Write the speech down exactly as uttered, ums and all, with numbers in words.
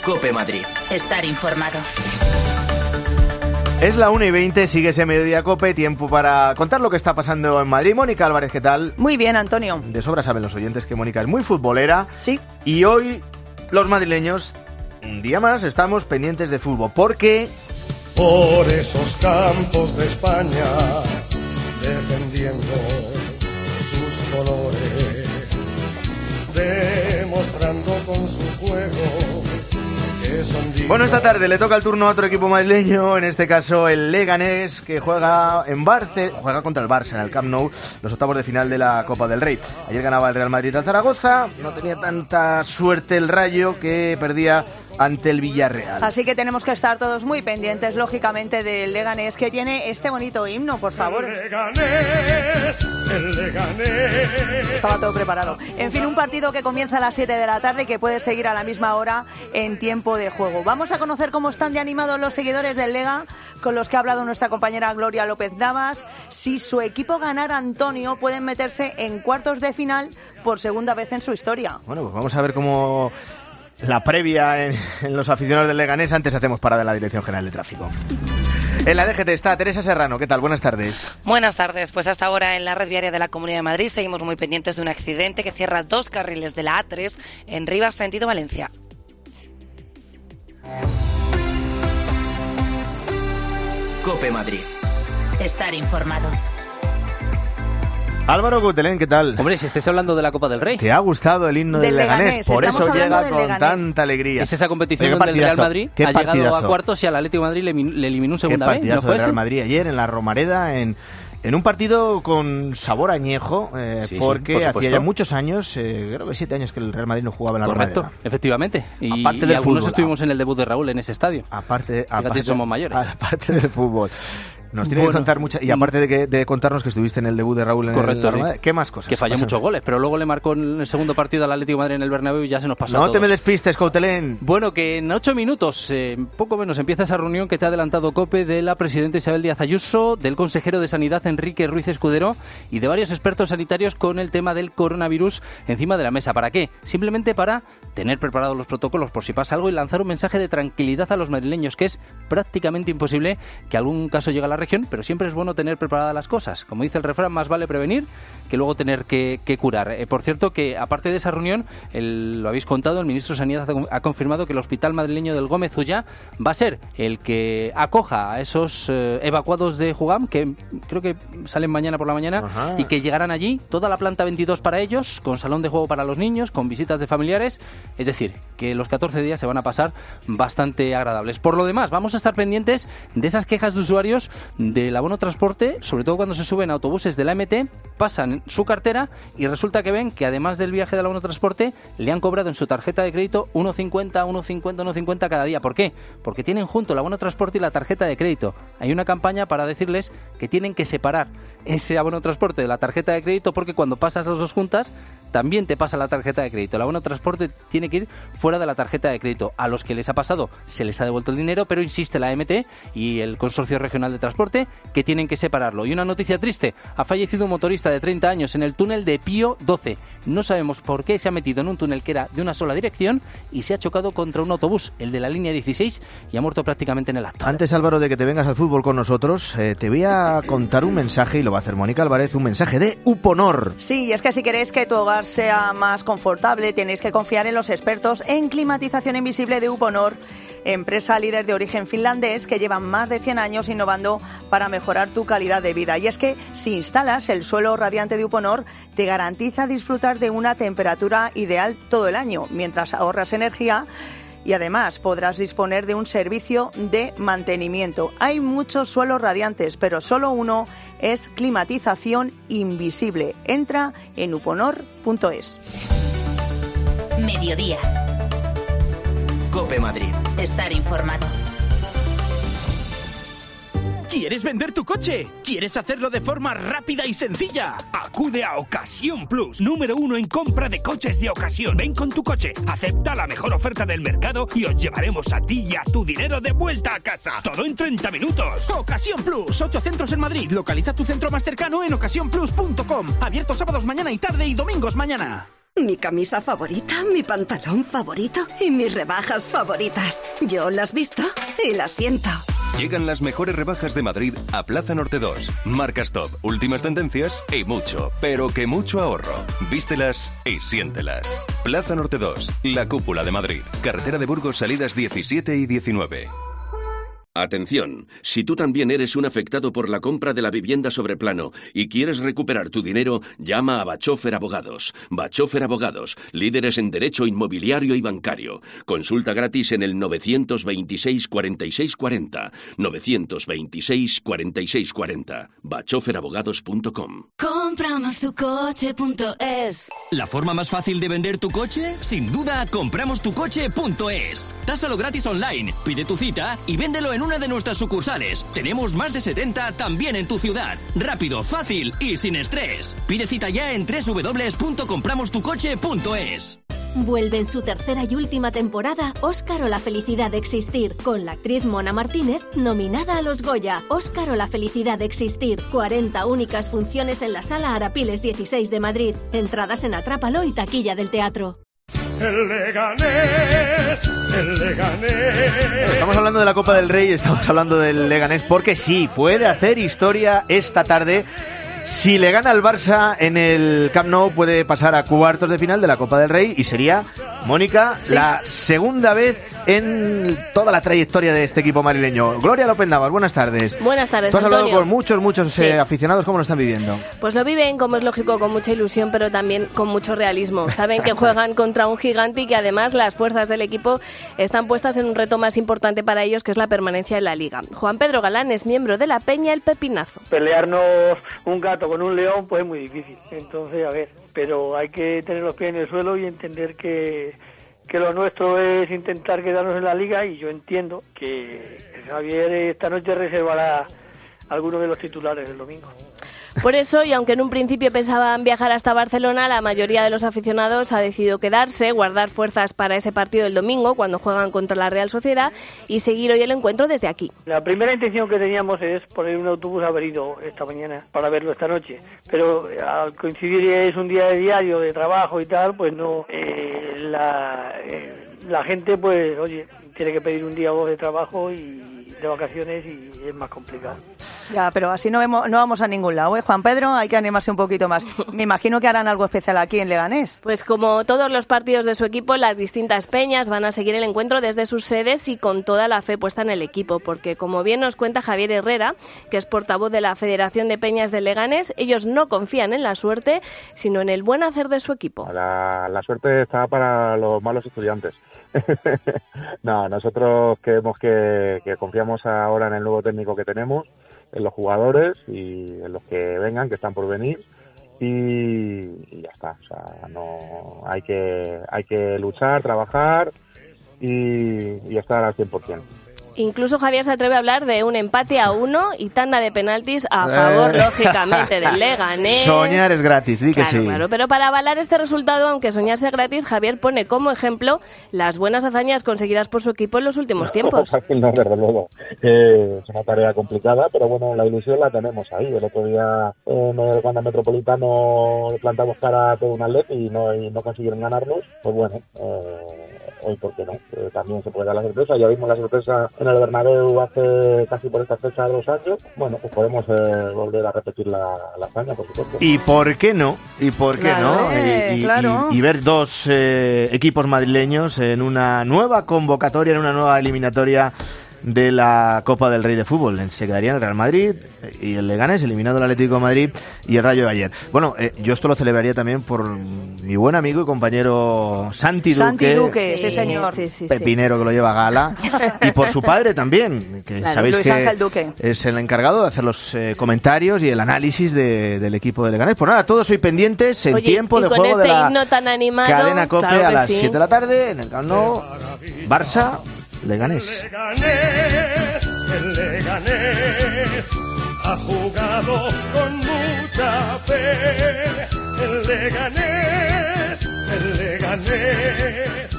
COPE Madrid. Estar informado. Es la una y veinte, sigue ese Mediodía COPE, tiempo para contar lo que está pasando en Madrid. Mónica Álvarez, ¿qué tal? Muy bien, Antonio. De sobra saben los oyentes que Mónica es muy futbolera. Sí. Y hoy los madrileños, un día más, estamos pendientes de fútbol. Porque por esos campos de España, defendiendo sus colores, demostrando con su juego que son dignos. Bueno, esta tarde le toca el turno a otro equipo madrileño, en este caso el Leganés, que juega en Barce, juega contra el Barça en el Camp Nou, los octavos de final de la Copa del Rey. Ayer ganaba el Real Madrid al Zaragoza, no tenía tanta suerte el Rayo, que perdía ante el Villarreal. Así que tenemos que estar todos muy pendientes, lógicamente, del Leganés, que tiene este bonito himno, por favor. El Leganés, el Leganés. Estaba todo preparado. En fin, un partido que comienza a las siete de la tarde y que puede seguir a la misma hora en tiempo de juego. Vamos a conocer cómo están de animados los seguidores del Lega, con los que ha hablado nuestra compañera Gloria López Navas. Si su equipo ganara, Antonio, pueden meterse en cuartos de final por segunda vez en su historia. Bueno, pues vamos a ver cómo la previa en, en los aficionados del Leganés. Antes hacemos parada en la Dirección General de Tráfico. En la D G T está Teresa Serrano. ¿Qué tal? Buenas tardes. Buenas tardes. Pues hasta ahora en la red viaria de la Comunidad de Madrid seguimos muy pendientes de un accidente que cierra dos carriles de la A tres en Rivas, sentido Valencia. COPE Madrid. Estar informado. Álvaro Gutelén, ¿qué tal? Hombre, si estés hablando de la Copa del Rey. ¿Te ha gustado el himno del, del Leganés? Leganés? Por Estamos eso llega con Leganés. tanta alegría. Es esa competición donde el Real Madrid ha partidazo. llegado a cuartos y al Atlético de Madrid le, le eliminó en segunda vez. ¿No fue fue el Real ese? Madrid ayer en la Romareda, en, en un partido con sabor añejo, eh, sí, porque sí, por hacía ya muchos años, eh, creo que siete años que el Real Madrid no jugaba en la Correcto, Romareda. efectivamente. Y, aparte y del algunos fútbol, estuvimos en el debut de Raúl en ese estadio. Aparte, Fíjate, aparte somos mayores. Aparte del fútbol. Nos tiene bueno, que contar mucho. Y aparte de, que, de contarnos que estuviste en el debut de Raúl en correcto, el Romareda, sí. ¿qué más cosas? Que falló pasan? muchos goles, pero luego le marcó en el segundo partido al Atlético de Madrid en el Bernabéu y ya se nos pasó No a todos. te me despistes, Coutelén. Bueno, que en ocho minutos, eh, poco menos, empieza esa reunión que te ha adelantado COPE de la presidenta Isabel Díaz Ayuso, del consejero de Sanidad Enrique Ruiz Escudero y de varios expertos sanitarios con el tema del coronavirus encima de la mesa. ¿Para qué? Simplemente para tener preparados los protocolos por si pasa algo y lanzar un mensaje de tranquilidad a los madrileños, que es prácticamente imposible que algún caso llegue a la región, pero siempre es bueno tener preparadas las cosas. Como dice el refrán, más vale prevenir que luego tener que, que curar. Eh, por cierto, que aparte de esa reunión, el, lo habéis contado, el ministro de Sanidad ha, ha confirmado que el hospital madrileño del Gómez Ullá va a ser el que acoja a esos eh, evacuados de Jugam, que creo que salen mañana por la mañana. Ajá. Y que llegarán allí, toda la planta veintidós para ellos, con salón de juego para los niños, con visitas de familiares. Es decir, que los catorce días se van a pasar bastante agradables. Por lo demás, vamos a estar pendientes de esas quejas de usuarios del abono transporte, sobre todo cuando se suben a autobuses de la M T, pasan su cartera y resulta que ven que además del viaje del abono transporte le han cobrado en su tarjeta de crédito uno cincuenta, uno cincuenta, uno cincuenta cada día. ¿Por qué? Porque tienen junto el abono transporte y la tarjeta de crédito. Hay una campaña para decirles que tienen que separar ese abono transporte de la tarjeta de crédito, porque cuando pasas las dos juntas también te pasa la tarjeta de crédito. El abono transporte tiene que ir fuera de la tarjeta de crédito. A los que les ha pasado se les ha devuelto el dinero, pero insiste la M T y el Consorcio Regional de Transporte que tienen que separarlo. Y una noticia triste: ha fallecido un motorista de treinta años en el túnel de Pío doce. No sabemos por qué se ha metido en un túnel que era de una sola dirección y se ha chocado contra un autobús, el de la línea dieciséis, y ha muerto prácticamente en el acto. Antes, Álvaro, de que te vengas al fútbol con nosotros, eh, te voy a contar un mensaje, y lo va a hacer Mónica Álvarez, un mensaje de Uponor. Sí, y es que si queréis que tu hogar sea más confortable, tenéis que confiar en los expertos en climatización invisible de Uponor, empresa líder de origen finlandés que lleva más de cien años innovando para mejorar tu calidad de vida. Y es que si instalas el suelo radiante de Uponor, te garantiza disfrutar de una temperatura ideal todo el año, mientras ahorras energía. Y además podrás disponer de un servicio de mantenimiento. Hay muchos suelos radiantes, pero solo uno es climatización invisible. Entra en uponor punto es. Mediodía. COPE Madrid. Estar informado. ¿Quieres vender tu coche? ¿Quieres hacerlo de forma rápida y sencilla? Acude a Ocasión Plus, número uno en compra de coches de ocasión. Ven con tu coche, acepta la mejor oferta del mercado y os llevaremos a ti y a tu dinero de vuelta a casa. Todo en treinta minutos. Ocasión Plus, ocho centros en Madrid. Localiza tu centro más cercano en ocasión plus punto com. Abierto sábados mañana y tarde y domingos mañana. Mi camisa favorita, mi pantalón favorito y mis rebajas favoritas. Yo las visto y las siento. Llegan las mejores rebajas de Madrid a Plaza Norte dos. Marcas top, últimas tendencias y mucho, pero que mucho ahorro. Vístelas y siéntelas. Plaza Norte dos, la cúpula de Madrid. Carretera de Burgos, salidas diecisiete y diecinueve. Atención, si tú también eres un afectado por la compra de la vivienda sobre plano y quieres recuperar tu dinero, llama a Bachofer Abogados. Bachofer Abogados, líderes en derecho inmobiliario y bancario. Consulta gratis en el novecientos veintiséis cuarenta y seis cuarenta. novecientos veintiséis cuarenta y seis cuarenta. bachofer abogados punto com. compramos tu coche punto es. ¿La forma más fácil de vender tu coche? Sin duda, compramos tu coche punto es. Tásalo gratis online, pide tu cita y véndelo en una de nuestras sucursales. Tenemos más de setenta también en tu ciudad. Rápido, fácil y sin estrés. Pide cita ya en doble u doble u doble u punto compramos tu coche punto es. Vuelve en su tercera y última temporada Óscar o la felicidad de existir, con la actriz Mona Martínez nominada a los Goya. Óscar o la felicidad de existir. cuarenta únicas funciones en la Sala Arapiles dieciséis de Madrid. Entradas en Atrápalo y taquilla del teatro. El Leganés, el Leganés. Estamos hablando de la Copa del Rey, estamos hablando del Leganés, porque sí, puede hacer historia esta tarde. Si le gana al Barça en el Camp Nou, puede pasar a cuartos de final de la Copa del Rey y sería, Mónica, sí, la segunda vez en toda la trayectoria de este equipo madrileño. Gloria López Navas, buenas tardes. Buenas tardes, Tú has hablado Antonio. con muchos, muchos Sí. eh, aficionados, ¿cómo lo están viviendo? Pues lo viven, como es lógico, con mucha ilusión, pero también con mucho realismo. Saben que juegan contra un gigante y que además las fuerzas del equipo están puestas en un reto más importante para ellos, que es la permanencia en la Liga. Juan Pedro Galán es miembro de la Peña El Pepinazo. Pelearnos un gato con un león pues es muy difícil, entonces a ver, pero hay que tener los pies en el suelo y entender que, que lo nuestro es intentar quedarnos en la Liga, y yo entiendo que Javier esta noche reservará algunos de los titulares del domingo. Por eso, y aunque en un principio pensaban viajar hasta Barcelona, la mayoría de los aficionados ha decidido quedarse, guardar fuerzas para ese partido del domingo, cuando juegan contra la Real Sociedad, y seguir hoy el encuentro desde aquí. La primera intención que teníamos es poner un autobús averido esta mañana para verlo esta noche, pero al coincidir es un día de diario, de trabajo y tal, pues no, eh, la, eh, la gente pues, oye, tiene que pedir un día o dos de trabajo y de vacaciones y es más complicado. Ya, pero así no, vemos, no vamos a ningún lado, ¿eh, Juan Pedro? Hay que animarse un poquito más. Me imagino que harán algo especial aquí en Leganés. Pues como todos los partidos de su equipo, las distintas peñas van a seguir el encuentro desde sus sedes y con toda la fe puesta en el equipo, porque como bien nos cuenta Javier Herrera, que es portavoz de la Federación de Peñas de Leganés, ellos no confían en la suerte, sino en el buen hacer de su equipo. La, la suerte está para los malos estudiantes. No, nosotros creemos que, que confiamos ahora en el nuevo técnico que tenemos, en los jugadores y en los que vengan, que están por venir, y, y ya está. O sea, no hay que hay que luchar, trabajar y, y estar al cien por ciento. Incluso Javier se atreve a hablar de un empate a uno y tanda de penaltis a favor, Eh. lógicamente, del Leganés. Soñar es gratis, di que Claro, sí. claro, pero para avalar este resultado, aunque soñar sea gratis, Javier pone como ejemplo las buenas hazañas conseguidas por su equipo en los últimos tiempos. Fácil no, desde luego. Eh, es una tarea complicada, pero bueno, la ilusión la tenemos ahí. El otro día en el Wanda Metropolitano le plantamos cara a todo un Atleti y no, y no consiguieron ganarnos. Pues bueno, eh, hoy por qué no. Eh, también se puede dar la sorpresa. Ya vimos la sorpresa en el Bernabéu hace casi por esta fecha de dos años. Bueno, pues podemos eh, volver a repetir la, la hazaña, por supuesto. ¿Y por qué no? ¿Y por qué Claro, no? eh, y, y- claro. y- y ver dos eh, equipos madrileños en una nueva convocatoria, en una nueva eliminatoria de la Copa del Rey de Fútbol. Se quedarían el Real Madrid y el Leganés, eliminado el Atlético de Madrid y el Rayo de ayer. Bueno, eh, yo esto lo celebraría también por mi buen amigo y compañero Santi Duque. Santi Duque, sí, señor. Sí, sí, sí. Pepinero, que lo lleva a gala, y por su padre también, que Claro, sabéis Luis que Ángel Duque. es el encargado de hacer los eh, comentarios y el análisis de- del equipo de Leganés. Pues nada, todos hoy pendientes en Oye, tiempo y de con juego este de la himno tan animado, cadena COPE claro a que las sí. siete de la tarde en el Camp Nou, Barça, Leganés. Leganés, el Leganés ha jugado con mucha fe. El Leganés, el Leganés